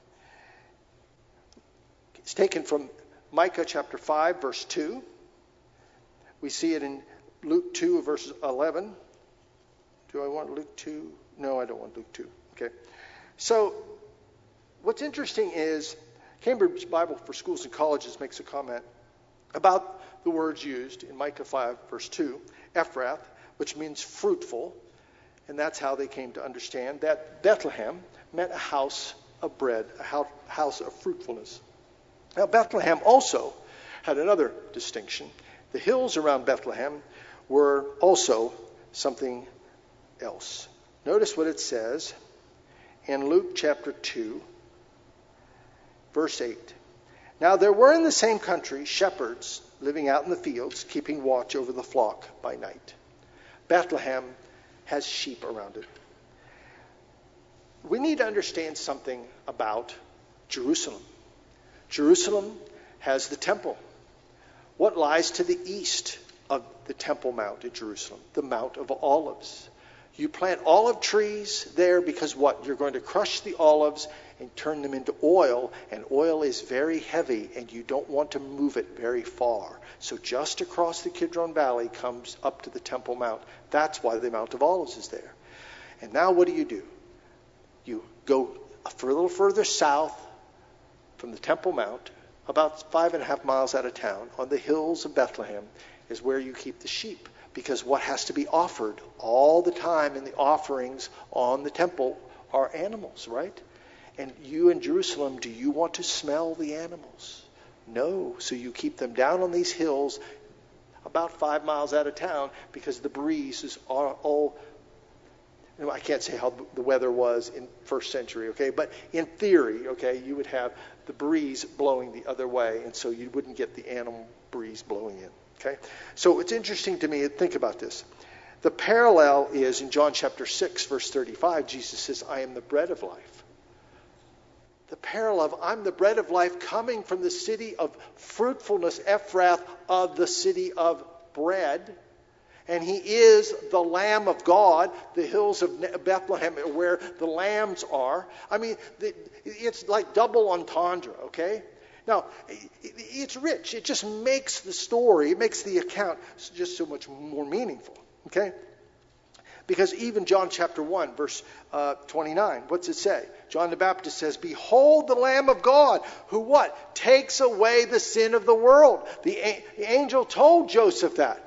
S1: is taken from Micah chapter five, verse two. We see it in Luke two, verse eleven. Do I want Luke two? No, I don't want Luke two. Okay. So what's interesting is Cambridge Bible for Schools and Colleges makes a comment about the words used in Micah five, verse two, Ephrath, which means fruitful, and that's how they came to understand that Bethlehem meant a house of bread, a house of fruitfulness. Now, Bethlehem also had another distinction. The hills around Bethlehem were also something else. Notice what it says in Luke chapter two, verse eight. Now there were in the same country shepherds living out in the fields, keeping watch over the flock by night. Bethlehem has sheep around it. We need to understand something about Jerusalem. Jerusalem has the temple. What lies to the east of the Temple Mount at Jerusalem? The Mount of Olives. You plant olive trees there because what? You're going to crush the olives and turn them into oil, and oil is very heavy, and you don't want to move it very far. So just across the Kidron Valley comes up to the Temple Mount. That's why the Mount of Olives is there. And now what do you do? You go for a little further south from the Temple Mount about five and a half miles out of town, on the hills of Bethlehem, is where you keep the sheep. Because what has to be offered all the time in the offerings on the temple are animals, right? And you in Jerusalem, do you want to smell the animals? No. So you keep them down on these hills about five miles out of town, because the breeze is all, all you know, I can't say how the weather was in first century, okay? But in theory, okay, you would have the breeze blowing the other way, and so you wouldn't get the animal breeze blowing in, okay? So it's interesting to me, think about this. The parallel is in John chapter six, verse thirty-five, Jesus says, I am the bread of life. The parallel of, I'm the bread of life coming from the city of fruitfulness, Ephrath, of the city of bread. And he is the Lamb of God, the hills of Bethlehem where the lambs are. I mean, it's like double entendre, okay? Now, it's rich. It just makes the story, it makes the account just so much more meaningful, okay? Because even John chapter one, verse uh, twenty-nine, what's it say? John the Baptist says, behold the Lamb of God, who what? Takes away the sin of the world. The, a- the angel told Joseph that.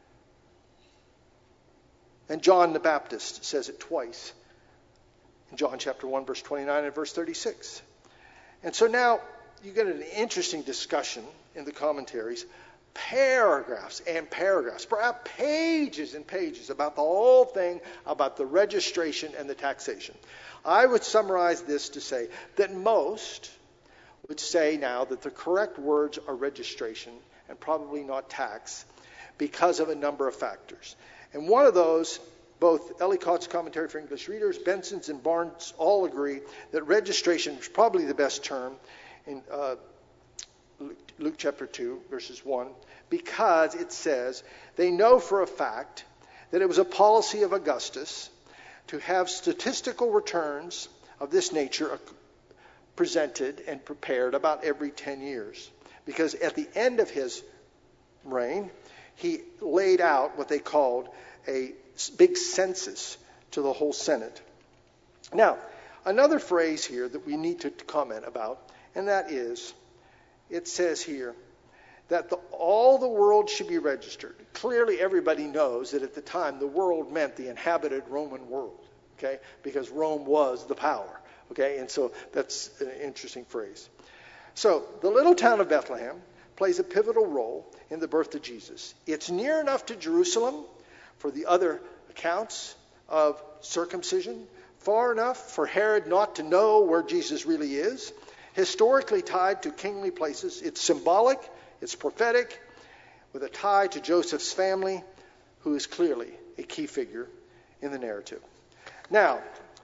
S1: And John the Baptist says it twice. In John chapter one, verse twenty-nine and verse thirty-six. And so now you get an interesting discussion in the commentaries. Paragraphs and paragraphs, perhaps pages and pages about the whole thing, about the registration and the taxation. I would summarize this to say that most would say now that the correct words are registration and probably not tax because of a number of factors. And one of those, both Ellicott's Commentary for English Readers, Benson's and Barnes all agree that registration is probably the best term in uh, Luke chapter two, verses one, because it says, they know for a fact that it was a policy of Augustus to have statistical returns of this nature presented and prepared about every ten years. Because at the end of his reign, he laid out what they called a big census to the whole Senate. Now, another phrase here that we need to comment about, and that is, it says here that the, all the world should be registered. Clearly, everybody knows that at the time, the world meant the inhabited Roman world, okay? Because Rome was the power, okay? And so that's an interesting phrase. So the little town of Bethlehem plays a pivotal role in the birth of Jesus. It's near enough to Jerusalem for the other accounts of circumcision, far enough for Herod not to know where Jesus really is. Historically tied to kingly places, it's symbolic, it's prophetic, with a tie to Joseph's family, who is clearly a key figure in the narrative. Now,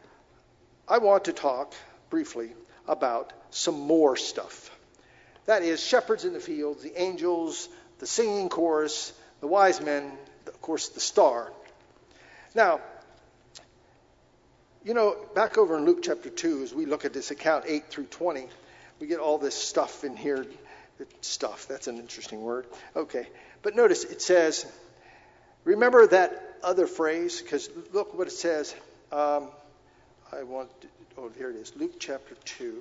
S1: I want to talk briefly about some more stuff. That is, shepherds in the fields, the angels, the singing chorus, the wise men, of course, the star. Now, you know, back over in Luke chapter two, as we look at this account, eight through twenty, we get all this stuff in here. Stuff, that's an interesting word. Okay. But notice it says, remember that other phrase? Because look what it says. Um, I want, to, oh, here it is. Luke chapter two.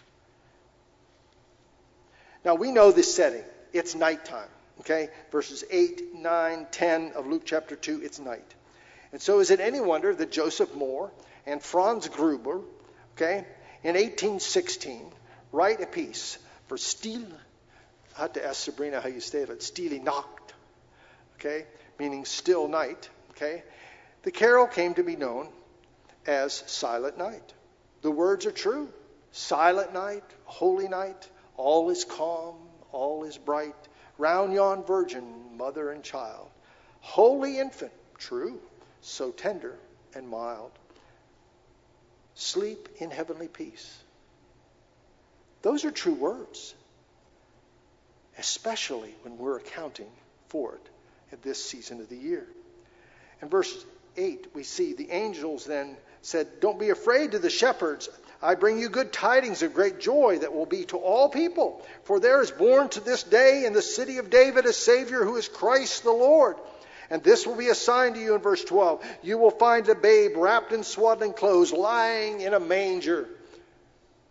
S1: Now, we know this setting. It's nighttime. Okay. Verses eight, nine, ten of Luke chapter two, it's night. And so is it any wonder that Joseph Moore and Franz Gruber, okay, in eighteen sixteen, write a piece for Stille, I had to ask Sabrina how you say it, Stille Nacht, okay, meaning still night, okay. The carol came to be known as Silent Night. The words are true. Silent night, holy night, all is calm, all is bright. Round yon virgin, mother and child. Holy infant, true, so tender and mild. Sleep in heavenly peace. Those are true words, especially when we're accounting for it at this season of the year. In verse eight, we see the angels then said, don't be afraid to the shepherds. I bring you good tidings of great joy that will be to all people. For there is born to this day in the city of David a Savior who is Christ the Lord. And this will be a sign to you in verse twelve. You will find a babe wrapped in swaddling clothes lying in a manger.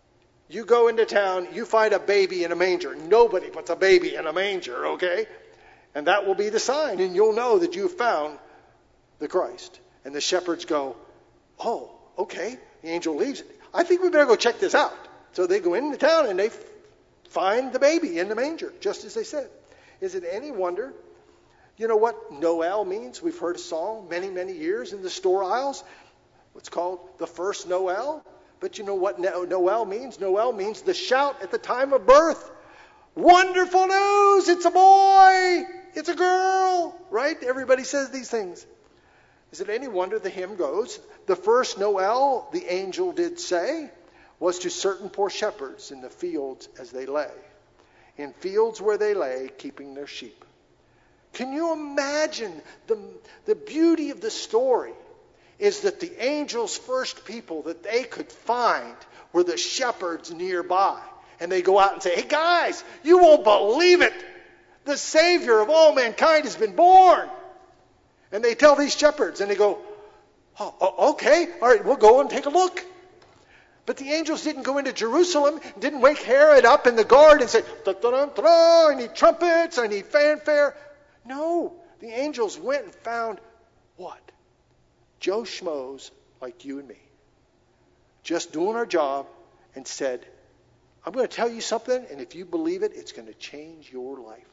S1: You go into town, you find a baby in a manger. Nobody puts a baby in a manger, okay? And that will be the sign, and you'll know that you've found the Christ. And the shepherds go, oh, okay. The angel leaves. I think we better go check this out. So they go into town and they f- find the baby in the manger, just as they said. Is it any wonder? You know what Noel means? We've heard a song many, many years in the store aisles. It's called the first Noel. But you know what Noel means? Noel means the shout at the time of birth. Wonderful news! It's a boy! It's a girl! Right? Everybody says these things. Is it any wonder the hymn goes, the first Noel, the angel did say, was to certain poor shepherds in the fields as they lay. In fields where they lay, keeping their sheep. Can you imagine the, the beauty of the story? Is that the angels' first people that they could find were the shepherds nearby. And they go out and say, hey guys, you won't believe it. The Savior of all mankind has been born. And they tell these shepherds, and they go, oh, okay, all right, we'll go and take a look. But the angels didn't go into Jerusalem, didn't wake Herod up in the guard and say, da-da-da-da, I need trumpets, I need fanfare. No, the angels went and found what? Joe Schmoes like you and me, just doing our job, and said, I'm going to tell you something, and if you believe it, it's going to change your life.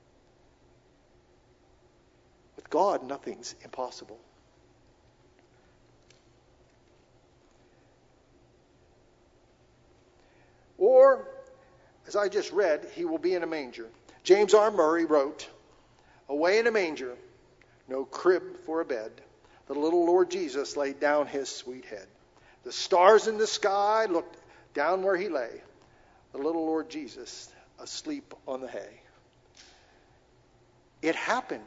S1: With God, nothing's impossible. Or, as I just read, he will be in a manger. James R. Murray wrote, away in a manger, no crib for a bed, the little Lord Jesus laid down his sweet head. The stars in the sky looked down where he lay. The little Lord Jesus asleep on the hay. It happened.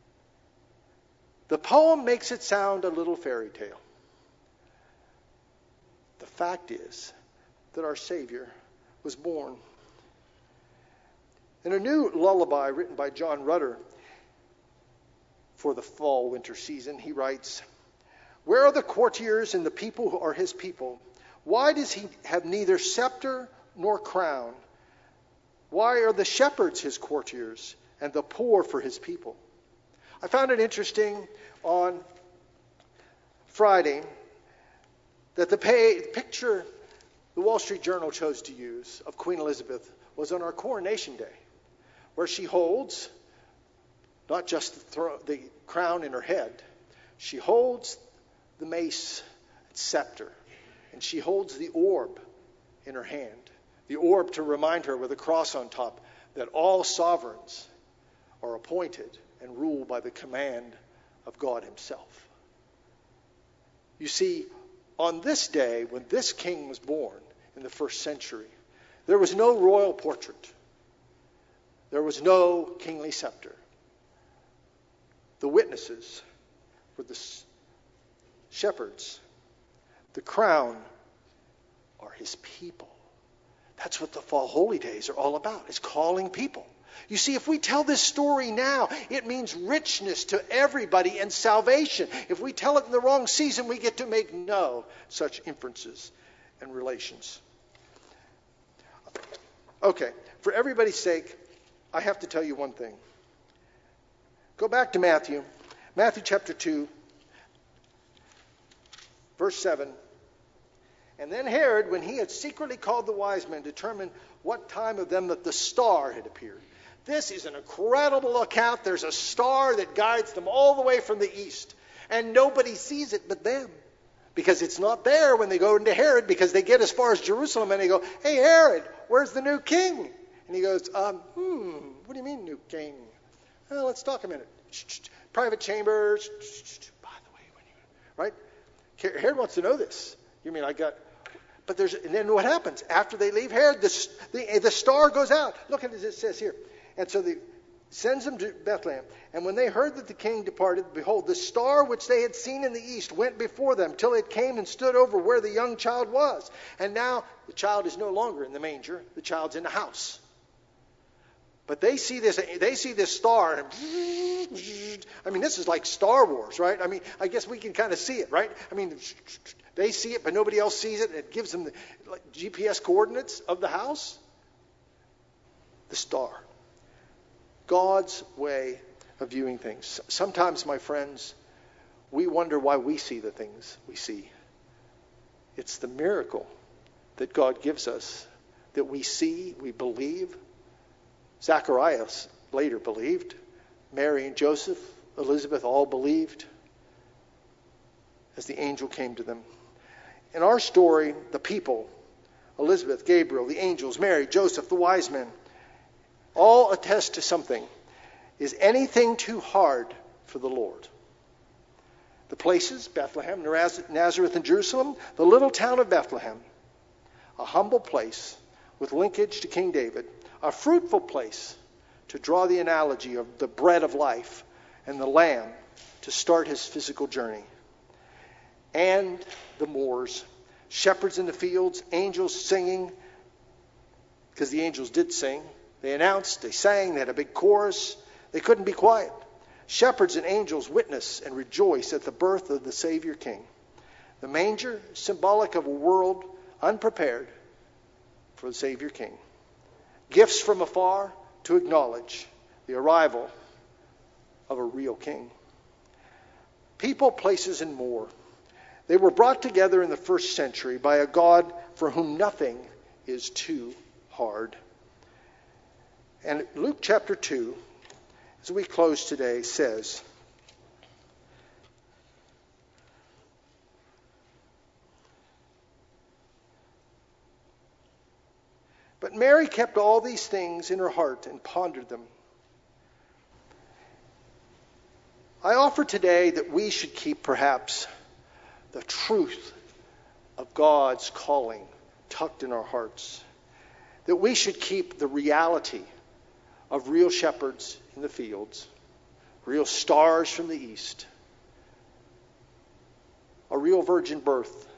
S1: The poem makes it sound a little fairy tale. The fact is that our Savior was born. In a new lullaby written by John Rutter for the fall-winter season, he writes, where are the courtiers and the people who are his people? Why does he have neither scepter nor crown? Why are the shepherds his courtiers and the poor for his people? I found it interesting on Friday that the pay, picture the Wall Street Journal chose to use of Queen Elizabeth was on our coronation day, where she holds not just the, thro- the crown in her head, she holds the mace and scepter, and she holds the orb in her hand. The orb to remind her with a cross on top that all sovereigns are appointed and ruled by the command of God himself. You see, on this day, when this king was born in the first century, there was no royal portrait. There was no kingly scepter. The witnesses were the shepherds. The crown are his people. That's what the fall holy days are all about. It's calling people. You see, if we tell this story now, it means richness to everybody and salvation. If we tell it in the wrong season, we get to make no such inferences and relations. Okay, for everybody's sake, I have to tell you one thing. Go back to Matthew. Matthew chapter two, verse seven. And then Herod, when he had secretly called the wise men, determined what time of them that the star had appeared. This is an incredible account. There's a star that guides them all the way from the east. And nobody sees it but them. Because it's not there when they go into Herod, because they get as far as Jerusalem and they go, hey, Herod, where's the new king? And he goes, um, hmm, what do you mean new king? Well, let's talk a minute. Shh, shh, shh. Private chambers. Shh, shh, shh. By the way, when you, right? Herod wants to know this. You mean I got... But there's, and then what happens? After they leave Herod, the, the, the star goes out. Look at it, it says here. And so the sends them to Bethlehem. And when they heard that the king departed, behold, the star which they had seen in the east went before them till it came and stood over where the young child was. And now the child is no longer in the manger. The child's in the house. But they see this, they see this star, and I mean, this is like Star Wars, right? I mean, I guess we can kind of see it, right? I mean, they see it, but nobody else sees it, and it gives them the like, G P S coordinates of the house. The star. God's way of viewing things. Sometimes, my friends, we wonder why we see the things we see. It's the miracle that God gives us that we see, we believe. Zacharias later believed. Mary and Joseph, Elizabeth all believed as the angel came to them. In our story, the people, Elizabeth, Gabriel, the angels, Mary, Joseph, the wise men, all attest to something. Is anything too hard for the Lord? The places, Bethlehem, Nazareth, and Jerusalem, the little town of Bethlehem, a humble place with linkage to King David, a fruitful place to draw the analogy of the bread of life and the lamb to start his physical journey. And the moors, shepherds in the fields, angels singing, because the angels did sing. They announced, they sang, they had a big chorus. They couldn't be quiet. Shepherds and angels witness and rejoice at the birth of the Savior King. The manger, symbolic of a world unprepared for the Savior King. Gifts from afar to acknowledge the arrival of a real king. People, places, and more. They were brought together in the first century by a God for whom nothing is too hard. And Luke chapter two, as we close today, says, but Mary kept all these things in her heart and pondered them. I offer today that we should keep perhaps the truth of God's calling tucked in our hearts. That we should keep the reality of real shepherds in the fields, real stars from the east, a real virgin birth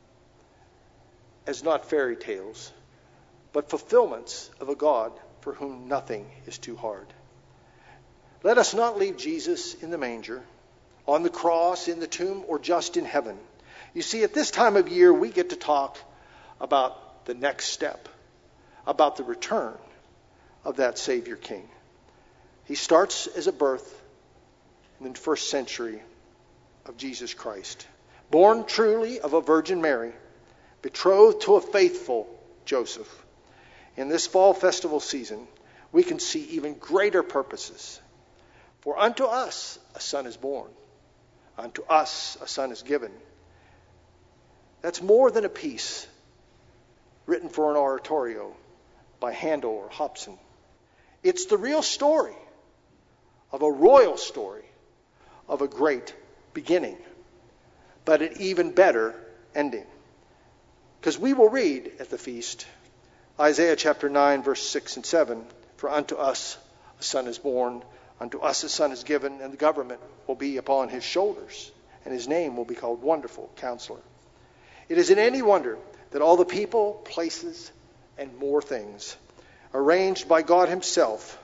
S1: as not fairy tales, but fulfillments of a God for whom nothing is too hard. Let us not leave Jesus in the manger, on the cross, in the tomb, or just in heaven. You see, at this time of year, we get to talk about the next step, about the return of that Savior King. He starts as a birth in the first century of Jesus Christ. Born truly of a Virgin Mary, betrothed to a faithful Joseph. In this fall festival season, we can see even greater purposes. For unto us a son is born. Unto us a son is given. That's more than a piece written for an oratorio by Handel or Hobson. It's the real story of a royal story of a great beginning, but an even better ending. Because we will read at the feast Isaiah chapter nine, verse six and seven, for unto us a son is born, unto us a son is given, and the government will be upon his shoulders, and his name will be called Wonderful Counselor. It isn't any wonder that all the people, places, and more things, arranged by God himself,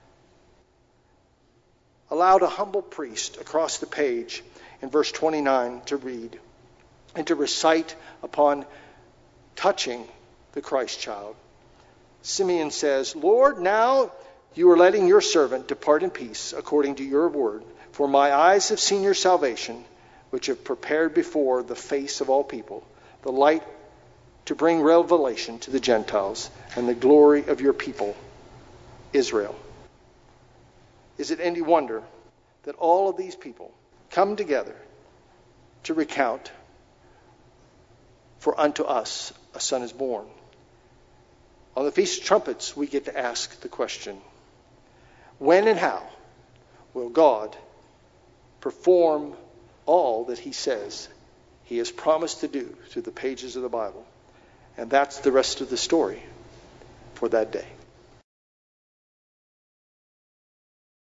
S1: allowed a humble priest across the page in verse twenty-nine to read and to recite upon touching the Christ child. Simeon says, Lord, now you are letting your servant depart in peace according to your word, for my eyes have seen your salvation, which have prepared before the face of all people, the light to bring revelation to the Gentiles and the glory of your people, Israel. Is it any wonder that all of these people come together to recount, for unto us a son is born? On the Feast of Trumpets, we get to ask the question, when and how will God perform all that he says he has promised to do through the pages of the Bible? And that's the rest of the story for that day.